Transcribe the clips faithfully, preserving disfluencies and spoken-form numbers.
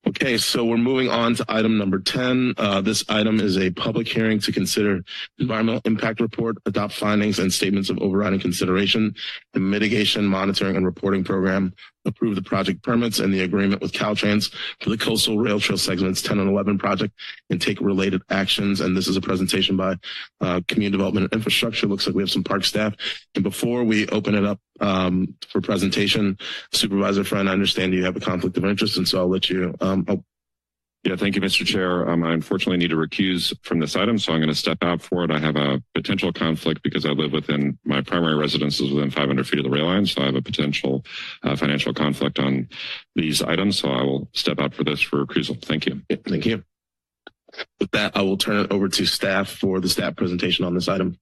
Okay, so we're moving on to item number ten. Uh, this item is a public hearing to consider environmental impact report, adopt findings and statements of overriding consideration, the mitigation, monitoring, and reporting program, approve the project permits and the agreement with Caltrans for the Coastal Rail Trail segments ten and eleven project, and take related actions. And this is a presentation by uh, Community Development and Infrastructure. Looks like we have some park staff. And before we open it up um, for presentation, Supervisor Friend, I understand you have a conflict of interest, and so I'll let you. Um, oh. Yeah, thank you, Mister Chair. Um, I unfortunately need to recuse from this item, so I'm going to step out for it. I have a potential conflict because I live within, my primary residence is within five hundred feet of the rail line, so I have a potential uh, financial conflict on these items, so I will step out for this for recusal. Thank you. Yeah, thank you. With that, I will turn it over to staff for the staff presentation on this item.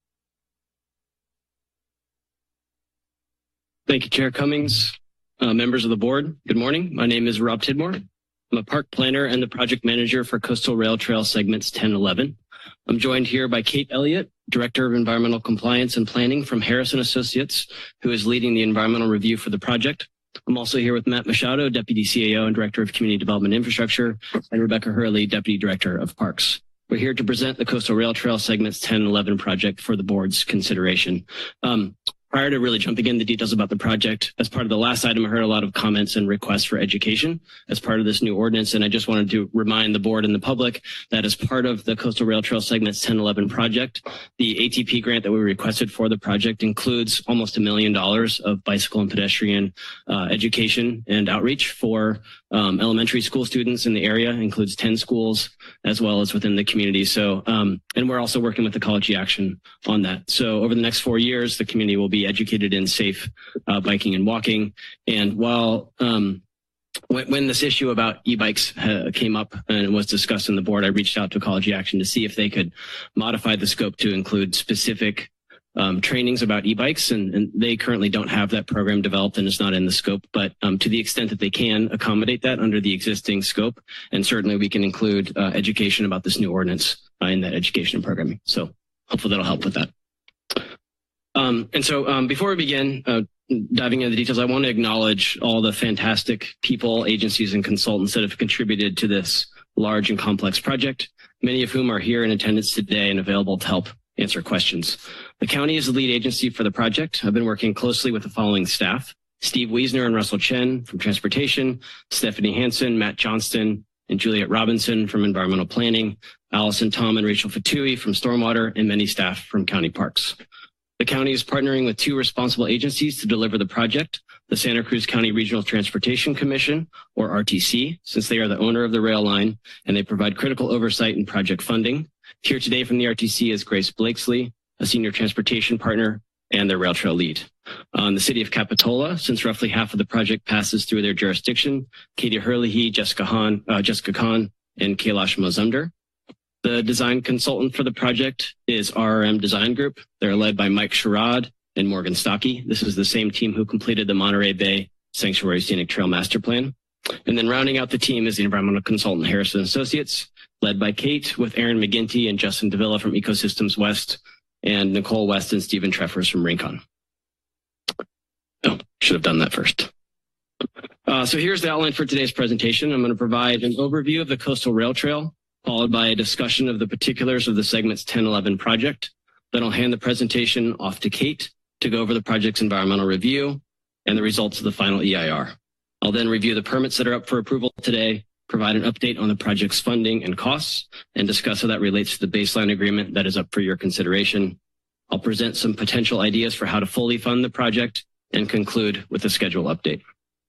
Thank you, Chair Cummings. Uh, members of the board, good morning. My name is Rob Tidmore. I'm a park planner and the project manager for Coastal Rail Trail segments ten and eleven. I'm joined here by Kate Elliott, Director of Environmental Compliance and Planning from Harrison Associates, who is leading the environmental review for the project. I'm also here with Matt Machado, Deputy C A O and Director of Community Development Infrastructure, and Rebecca Hurley, Deputy Director of Parks. We're here to present the Coastal Rail Trail segments ten and eleven project for the board's consideration. Um, Prior to really jumping into the details about the project, as part of the last item, I heard a lot of comments and requests for education as part of this new ordinance. And I just wanted to remind the board and the public that as part of the Coastal Rail Trail segments ten eleven project, the A T P grant that we requested for the project includes almost a million dollars of bicycle and pedestrian uh, education and outreach for um, elementary school students in the area, includes ten schools as well as within the community. So, um, and we're also working with Ecology Action on that. So over the next four years, the community will be educated in safe uh, biking and walking. And while um, when, when this issue about e-bikes uh, came up and was discussed in the board, I reached out to Ecology Action to see if they could modify the scope to include specific um, trainings about e-bikes. And, and they currently don't have that program developed and it's not in the scope. But um, to the extent that they can accommodate that under the existing scope, and certainly we can include uh, education about this new ordinance uh, in that education and programming. So hopefully that'll help with that. Um, and so um, before we begin uh, diving into the details, I want to acknowledge all the fantastic people, agencies, and consultants that have contributed to this large and complex project, many of whom are here in attendance today and available to help answer questions. The county is the lead agency for the project. I've been working closely with the following staff: Steve Wiesner and Russell Chen from Transportation, Stephanie Hansen, Matt Johnston, and Juliet Robinson from Environmental Planning, Allison Tom and Rachel Fatui from Stormwater, and many staff from County Parks. The county is partnering with two responsible agencies to deliver the project: the Santa Cruz County Regional Transportation Commission, or R T C, since they are the owner of the rail line and they provide critical oversight and project funding. Here today from the R T C is Grace Blakesley, a senior transportation partner and their rail trail lead. On the city of Capitola, since roughly half of the project passes through their jurisdiction, Katie Hurley, Jessica Hahn, uh, Jessica Kahn, and Kailash Mazumdar. The design consultant for the project is R R M Design Group. They're led by Mike Sherrod and Morgan Stocky. This is the same team who completed the Monterey Bay Sanctuary Scenic Trail Master Plan. And then rounding out the team is the environmental consultant Harrison Associates, led by Kate, with Aaron McGinty and Justin Davila from Ecosystems West, and Nicole West and Stephen Treffers from Rincon. Oh, should have done that first. Uh, so here's the outline for today's presentation. I'm going to provide an overview of the Coastal Rail Trail, followed by a discussion of the particulars of the segments ten eleven project. Then I'll hand the presentation off to Kate to go over the project's environmental review and the results of the final E I R. I'll then review the permits that are up for approval today, provide an update on the project's funding and costs, and discuss how that relates to the baseline agreement that is up for your consideration. I'll present some potential ideas for how to fully fund the project and conclude with a schedule update.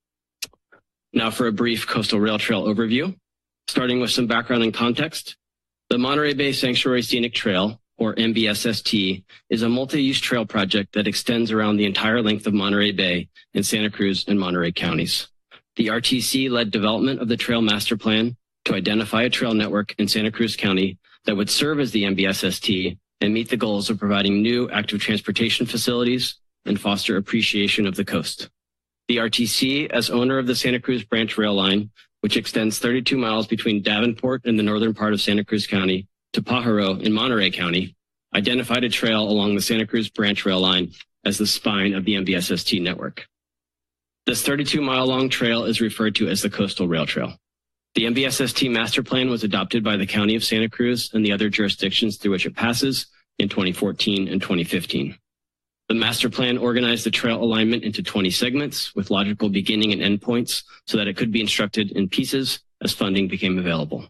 Now for a brief Coastal Rail Trail overview. Starting with some background and context, the Monterey Bay Sanctuary Scenic Trail, or M B S S T, is a multi-use trail project that extends around the entire length of Monterey Bay in Santa Cruz and Monterey counties. The R T C led development of the Trail Master Plan to identify a trail network in Santa Cruz County that would serve as the M B S S T and meet the goals of providing new active transportation facilities and foster appreciation of the coast. The R T C, as owner of the Santa Cruz Branch Rail Line, which extends thirty-two miles between Davenport in the northern part of Santa Cruz County to Pajaro in Monterey County, identified a trail along the Santa Cruz Branch Rail Line as the spine of the M B S S T network. This thirty-two mile long trail is referred to as the Coastal Rail Trail. The M V S S T master plan was adopted by the County of Santa Cruz and the other jurisdictions through which it passes in twenty fourteen and twenty fifteen. The master plan organized the trail alignment into twenty segments with logical beginning and end points so that it could be instructed in pieces as funding became available.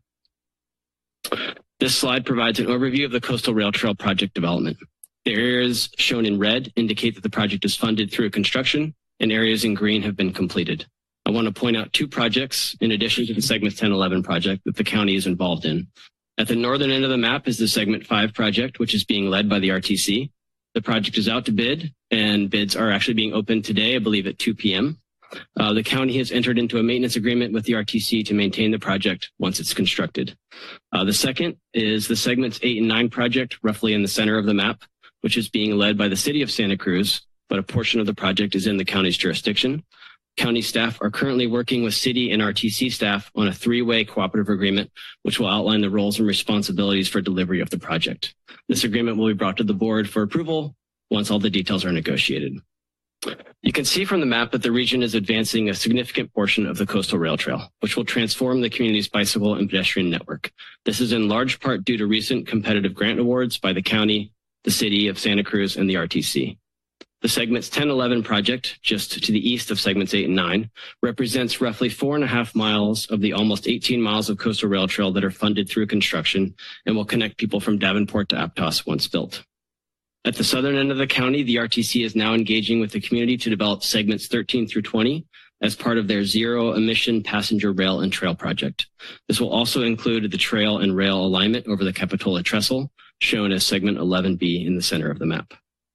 This slide provides an overview of the Coastal Rail Trail project development. The areas shown in red indicate that the project is funded through construction, and areas in green have been completed. I want to point out two projects in addition to the Segment ten eleven project that the county is involved in. At the northern end of the map is the Segment five project, which is being led by the R T C. The project is out to bid, and bids are actually being opened today, I believe at two p m Uh, the county has entered into a maintenance agreement with the R T C to maintain the project once it's constructed. Uh, the second is the Segments eight and nine project, roughly in the center of the map, which is being led by the city of Santa Cruz, but a portion of the project is in the county's jurisdiction. County staff are currently working with city and R T C staff on a three-way cooperative agreement, which will outline the roles and responsibilities for delivery of the project. This agreement will be brought to the board for approval once all the details are negotiated. You can see from the map that the region is advancing a significant portion of the Coastal Rail Trail, which will transform the community's bicycle and pedestrian network. This is in large part due to recent competitive grant awards by the county, the city of Santa Cruz, and the R T C. The Segments ten eleven project, just to the east of Segments eight and nine, represents roughly four and a half miles of the almost eighteen miles of Coastal Rail Trail that are funded through construction and will connect people from Davenport to Aptos once built. At the southern end of the county, the R T C is now engaging with the community to develop Segments thirteen through twenty as part of their zero emission passenger rail and trail project. This will also include the trail and rail alignment over the Capitola Trestle, shown as Segment eleven B in the center of the map.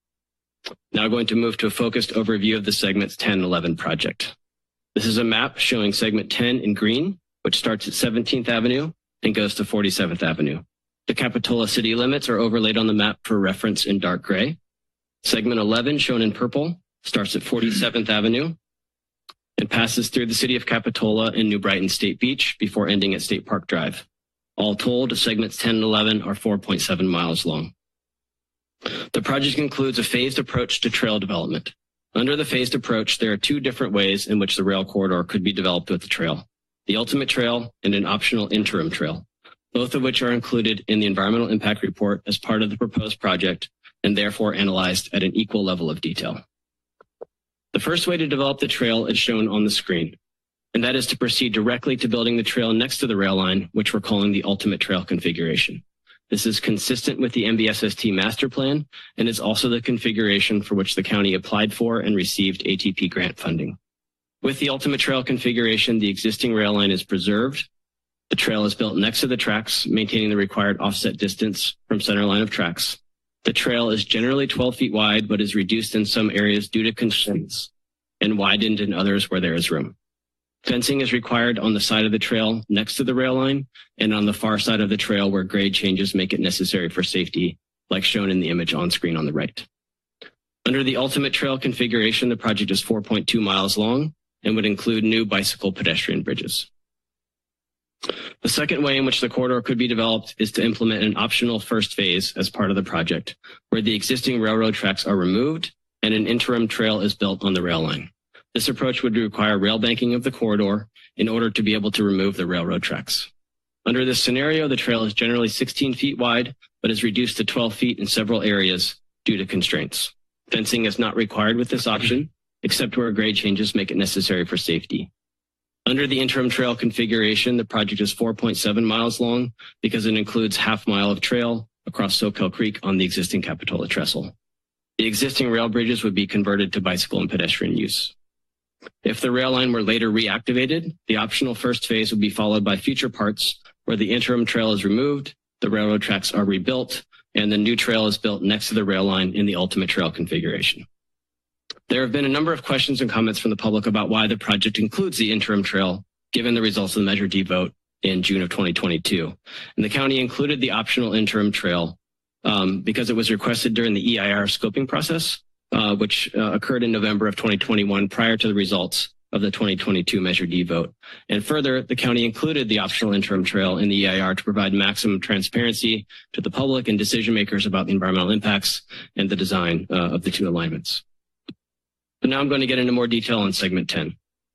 Now going to move to a focused overview of the Segments ten eleven project. This is a map showing Segment ten in green, which starts at seventeenth Avenue and goes to forty-seventh Avenue. The Capitola city limits are overlaid on the map for reference in dark gray. Segment eleven, shown in purple, starts at forty-seventh Avenue and passes through the city of Capitola and New Brighton State Beach before ending at State Park Drive. All told, Segments ten and eleven are four point seven miles long. The project includes a phased approach to trail development. Under the phased approach, there are two different ways in which the rail corridor could be developed with the trail: the ultimate trail and an optional interim trail, both of which are included in the environmental impact report as part of the proposed project and therefore analyzed at an equal level of detail. The first way to develop the trail is shown on the screen, and that is to proceed directly to building the trail next to the rail line, which we're calling the ultimate trail configuration. This is consistent with the M V S S T master plan and is also the configuration for which the county applied for and received A T P grant funding. With the ultimate trail configuration, the existing rail line is preserved. The trail is built next to the tracks, maintaining the required offset distance from center line of tracks. The trail is generally twelve feet wide, but is reduced in some areas due to constraints and widened in others where there is room. Fencing is required on the side of the trail next to the rail line and on the far side of the trail where grade changes make it necessary for safety, like shown in the image on screen on the right. Under the ultimate trail configuration, the project is four point two miles long and would include new bicycle pedestrian bridges. The second way in which the corridor could be developed is to implement an optional first phase as part of the project, where the existing railroad tracks are removed and an interim trail is built on the rail line. This approach would require rail banking of the corridor in order to be able to remove the railroad tracks. Under this scenario, the trail is generally sixteen feet wide, but is reduced to twelve feet in several areas due to constraints. Fencing is not required with this option, except where grade changes make it necessary for safety. Under the interim trail configuration, the project is four point seven miles long because it includes half mile of trail across Soquel Creek on the existing Capitola Trestle. The existing rail bridges would be converted to bicycle and pedestrian use. If the rail line were later reactivated, the optional first phase would be followed by future parts where the interim trail is removed, the railroad tracks are rebuilt, and the new trail is built next to the rail line in the ultimate trail configuration. There have been a number of questions and comments from the public about why the project includes the interim trail, given the results of the Measure D vote in June of twenty twenty-two. And the county included the optional interim trail um, because it was requested during the E I R scoping process, uh, which uh, occurred in November of twenty twenty-one prior to the results of the twenty twenty-two Measure D vote. And further, the county included the optional interim trail in the E I R to provide maximum transparency to the public and decision makers about the environmental impacts and the design uh, of the two alignments. But now I'm going to get into more detail on Segment ten.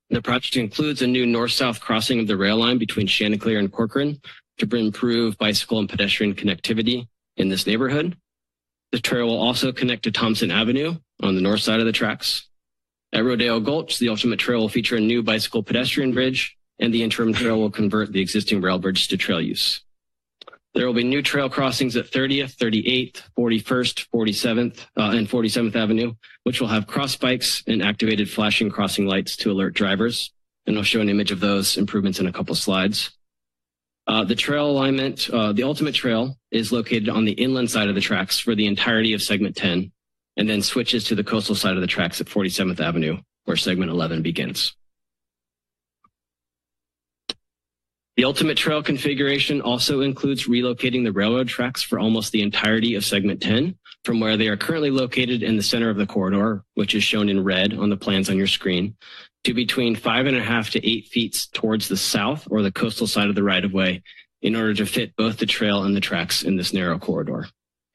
The project includes a new north-south crossing of the rail line between Chanticleer and Corcoran to improve bicycle and pedestrian connectivity in this neighborhood. The trail will also connect to Thompson Avenue on the north side of the tracks. At Rodeo Gulch, the Ultimate Trail will feature a new bicycle pedestrian bridge, and the interim trail will convert the existing rail bridge to trail use. There will be new trail crossings at thirtieth, thirty-eighth, forty-first, forty-seventh, uh, and forty-seventh Avenue, which will have cross bikes and activated flashing crossing lights to alert drivers. And I'll show an image of those improvements in a couple slides. Uh, the trail alignment, uh, the Ultimate Trail is located on the inland side of the tracks for the entirety of segment ten, and then switches to the coastal side of the tracks at forty-seventh Avenue, where segment eleven begins. The Ultimate Trail configuration also includes relocating the railroad tracks for almost the entirety of segment ten from where they are currently located in the center of the corridor, which is shown in red on the plans on your screen, to between five and a half to eight feet towards the south or the coastal side of the right of way in order to fit both the trail and the tracks in this narrow corridor.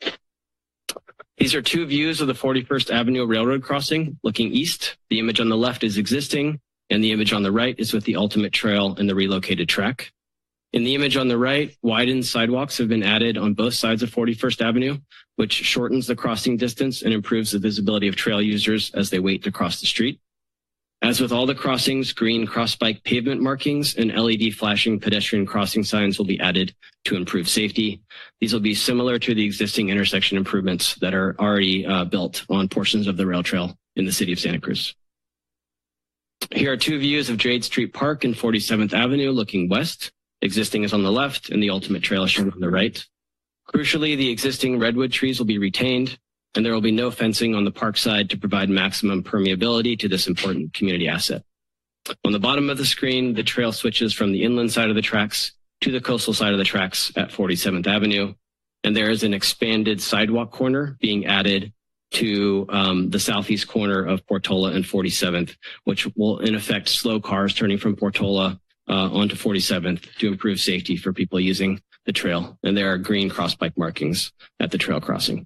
These are two views of the forty-first Avenue Railroad crossing looking east. The image on the left is existing, and the image on the right is with the Ultimate Trail and the relocated track. In the image on the right, widened sidewalks have been added on both sides of forty-first Avenue, which shortens the crossing distance and improves the visibility of trail users as they wait to cross the street. As with all the crossings, green cross-bike pavement markings and L E D flashing pedestrian crossing signs will be added to improve safety. These will be similar to the existing intersection improvements that are already uh, built on portions of the rail trail in the city of Santa Cruz. Here are two views of Jade Street Park and forty-seventh Avenue looking west. Existing is on the left and the Ultimate Trail is shown on the right. Crucially, the existing redwood trees will be retained, and there will be no fencing on the park side to provide maximum permeability to this important community asset. On the bottom of the screen, the trail switches from the inland side of the tracks to the coastal side of the tracks at forty-seventh Avenue, and there is an expanded sidewalk corner being added to um, the southeast corner of Portola and forty-seventh, which will in effect slow cars turning from Portola uh, onto forty-seventh to improve safety for people using the trail. And there are green cross bike markings at the trail crossing.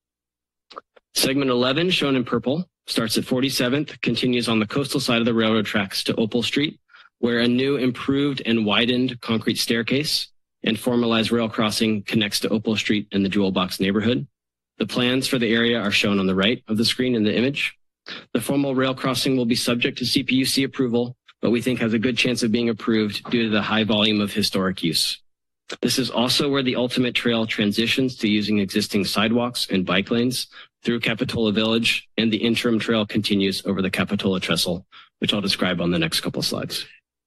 Segment eleven, shown in purple, starts at forty-seventh, continues on the coastal side of the railroad tracks to Opal Street, where a new improved and widened concrete staircase and formalized rail crossing connects to Opal Street in the Jewel Box neighborhood. The plans for the area are shown on the right of the screen in the image. The formal rail crossing will be subject to C P U C approval, but we think has a good chance of being approved due to the high volume of historic use. This is also where the Ultimate Trail transitions to using existing sidewalks and bike lanes through Capitola Village, and the interim trail continues over the Capitola Trestle, which I'll describe on the next couple slides.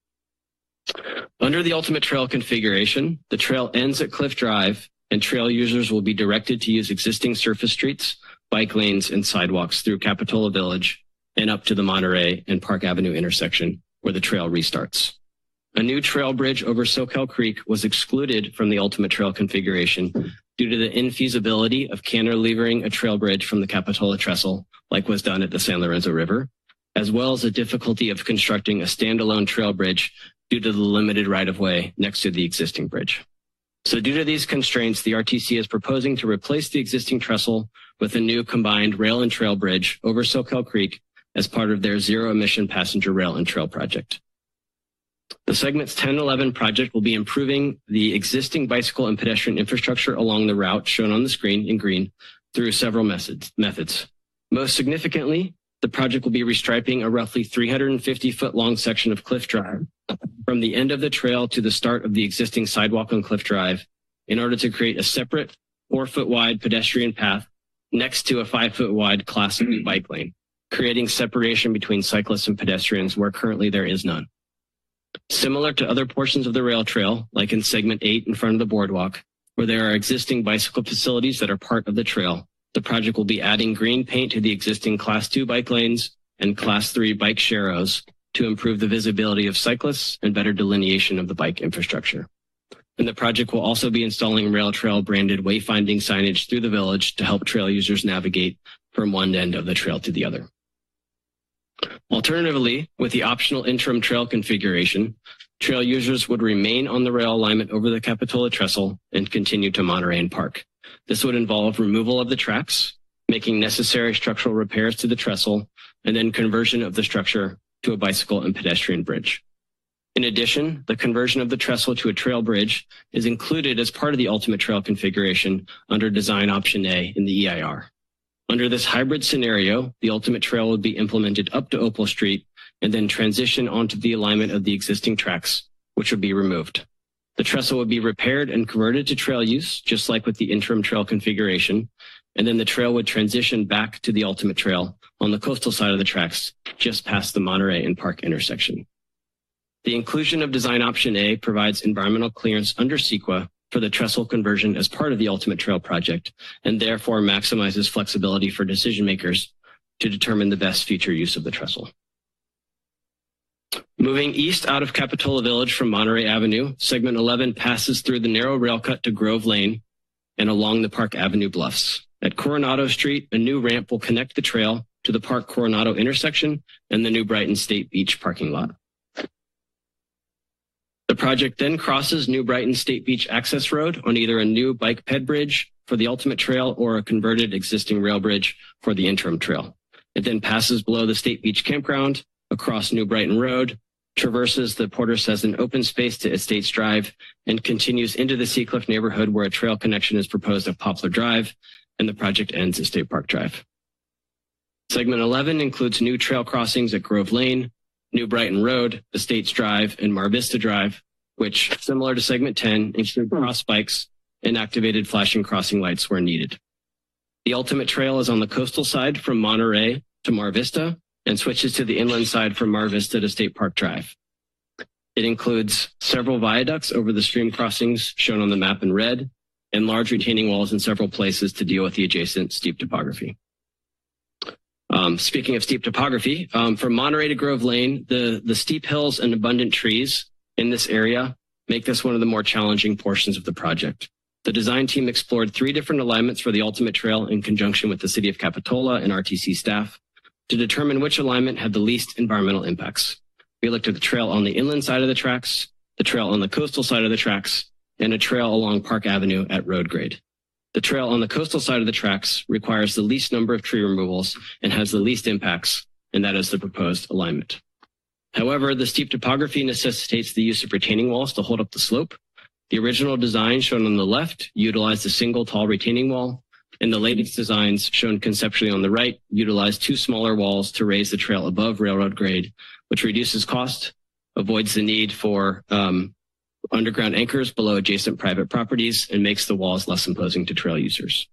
Under the Ultimate Trail configuration, the trail ends at Cliff Drive, and trail users will be directed to use existing surface streets, bike lanes, and sidewalks through Capitola Village and up to the Monterey and Park Avenue intersection, where the trail restarts. A new trail bridge over Soquel Creek was excluded from the Ultimate Trail configuration due to the infeasibility of cantilevering a trail bridge from the Capitola Trestle, like was done at the San Lorenzo River, as well as the difficulty of constructing a standalone trail bridge due to the limited right-of-way next to the existing bridge. So due to these constraints, the R T C is proposing to replace the existing trestle with a new combined rail and trail bridge over Soquel Creek as part of their zero-emission passenger rail and trail project. The segments ten and eleven project will be improving the existing bicycle and pedestrian infrastructure along the route shown on the screen in green through several methods. methods. Most significantly, the project will be restriping a roughly three hundred fifty foot long section of Cliff Drive from the end of the trail to the start of the existing sidewalk on Cliff Drive in order to create a separate four foot wide pedestrian path next to a five foot wide class two bike lane, creating separation between cyclists and pedestrians where currently there is none. Similar to other portions of the rail trail, like in segment eight in front of the boardwalk, where there are existing bicycle facilities that are part of the trail, the project will be adding green paint to the existing class two bike lanes and class three bike sharrows to improve the visibility of cyclists and better delineation of the bike infrastructure. And the project will also be installing rail trail branded wayfinding signage through the village to help trail users navigate from one end of the trail to the other. Alternatively, with the optional interim trail configuration, trail users would remain on the rail alignment over the Capitola Trestle and continue to Monterey and Park. This would involve removal of the tracks, making necessary structural repairs to the trestle, and then conversion of the structure to a bicycle and pedestrian bridge. In addition, the conversion of the trestle to a trail bridge is included as part of the ultimate trail configuration under design option A in the E I R. Under this hybrid scenario, the ultimate trail would be implemented up to Opal Street and then transition onto the alignment of the existing tracks, which would be removed. The trestle would be repaired and converted to trail use, just like with the interim trail configuration, and then the trail would transition back to the ultimate trail on the coastal side of the tracks, just past the Monterey and Park intersection. The inclusion of design option A provides environmental clearance under CEQA for the trestle conversion as part of the ultimate trail project, and therefore maximizes flexibility for decision makers to determine the best future use of the trestle. Moving east out of Capitola Village from Monterey Avenue, segment eleven passes through the narrow rail cut to Grove Lane and along the Park Avenue bluffs. At Coronado Street, a new ramp will connect the trail to the Park Coronado intersection and the New Brighton State Beach parking lot. The project then crosses New Brighton State Beach Access Road on either a new bike ped bridge for the ultimate trail or a converted existing rail bridge for the interim trail. It then passes below the State Beach Campground, across New Brighton Road, traverses the Porter Sesson open space to Estates Drive, and continues into the Seacliff neighborhood where a trail connection is proposed at Poplar Drive, and the project ends at State Park Drive. Segment eleven includes new trail crossings at Grove Lane, New Brighton Road, Estates Drive, and Mar Vista Drive, which, similar to segment ten, include cross bikes and activated flashing crossing lights where needed. The ultimate trail is on the coastal side from Monterey to Mar Vista and switches to the inland side from Mar Vista to State Park Drive. It includes several viaducts over the stream crossings shown on the map in red and large retaining walls in several places to deal with the adjacent steep topography. Um, speaking of steep topography, um, from Monterey to Grove Lane, the, the steep hills and abundant trees in this area make this one of the more challenging portions of the project. The design team explored three different alignments for the ultimate trail in conjunction with the City of Capitola and R T C staff to determine which alignment had the least environmental impacts. We looked at the trail on the inland side of the tracks, the trail on the coastal side of the tracks, and a trail along Park Avenue at road grade. The trail on the coastal side of the tracks requires the least number of tree removals and has the least impacts, and that is the proposed alignment. However, the steep topography necessitates the use of retaining walls to hold up the slope. The original design shown on the left utilized a single tall retaining wall, and the latest designs shown conceptually on the right utilize two smaller walls to raise the trail above railroad grade, which reduces cost, avoids the need for um, underground anchors below adjacent private properties, and makes the walls less imposing to trail users.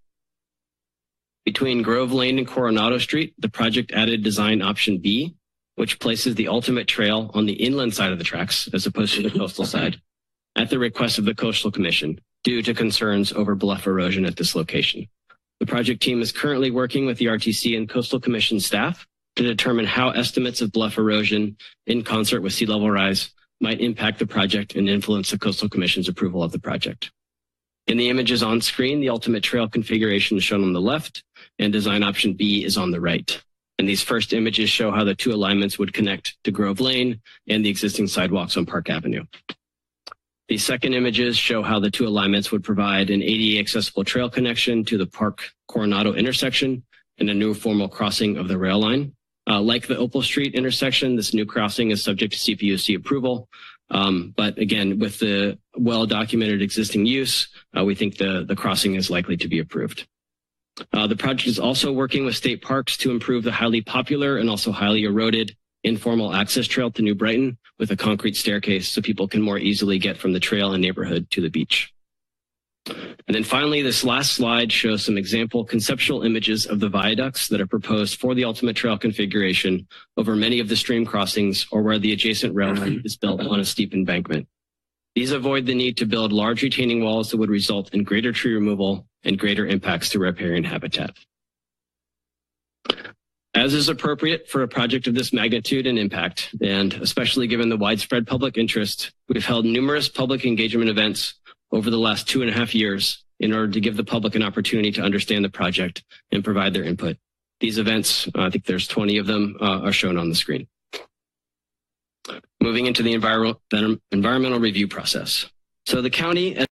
Between Grove Lane and Coronado Street, the project added design option B, which places the ultimate trail on the inland side of the tracks as opposed to the coastal side, at the request of the Coastal Commission, due to concerns over bluff erosion at this location. The project team is currently working with the R T C and Coastal Commission staff to determine how estimates of bluff erosion in concert with sea level rise might impact the project and influence the Coastal Commission's approval of the project. In the images on screen, the ultimate trail configuration is shown on the left and design option B is on the right. And these first images show how the two alignments would connect to Grove Lane and the existing sidewalks on Park Avenue. The second images show how the two alignments would provide an A D A accessible trail connection to the Park Coronado intersection and a new formal crossing of the rail line. Uh, like the Opal Street intersection, this new crossing is subject to C P U C approval. Um, but again, with the well-documented existing use, uh, we think the, the crossing is likely to be approved. Uh, the project is also working with state parks to improve the highly popular and also highly eroded informal access trail to New Brighton with a concrete staircase so people can more easily get from the trail and neighborhood to the beach. And then finally, this last slide shows some example conceptual images of the viaducts that are proposed for the ultimate trail configuration over many of the stream crossings or where the adjacent rail line is built on a steep embankment. These avoid the need to build large retaining walls that would result in greater tree removal and greater impacts to riparian habitat. As is appropriate for a project of this magnitude and impact, and especially given the widespread public interest, we've held numerous public engagement events over the last two and a half years in order to give the public an opportunity to understand the project and provide their input. These events, uh, I think there's twenty of them, uh, are shown on the screen. Moving into the enviro- environmental review process. So the county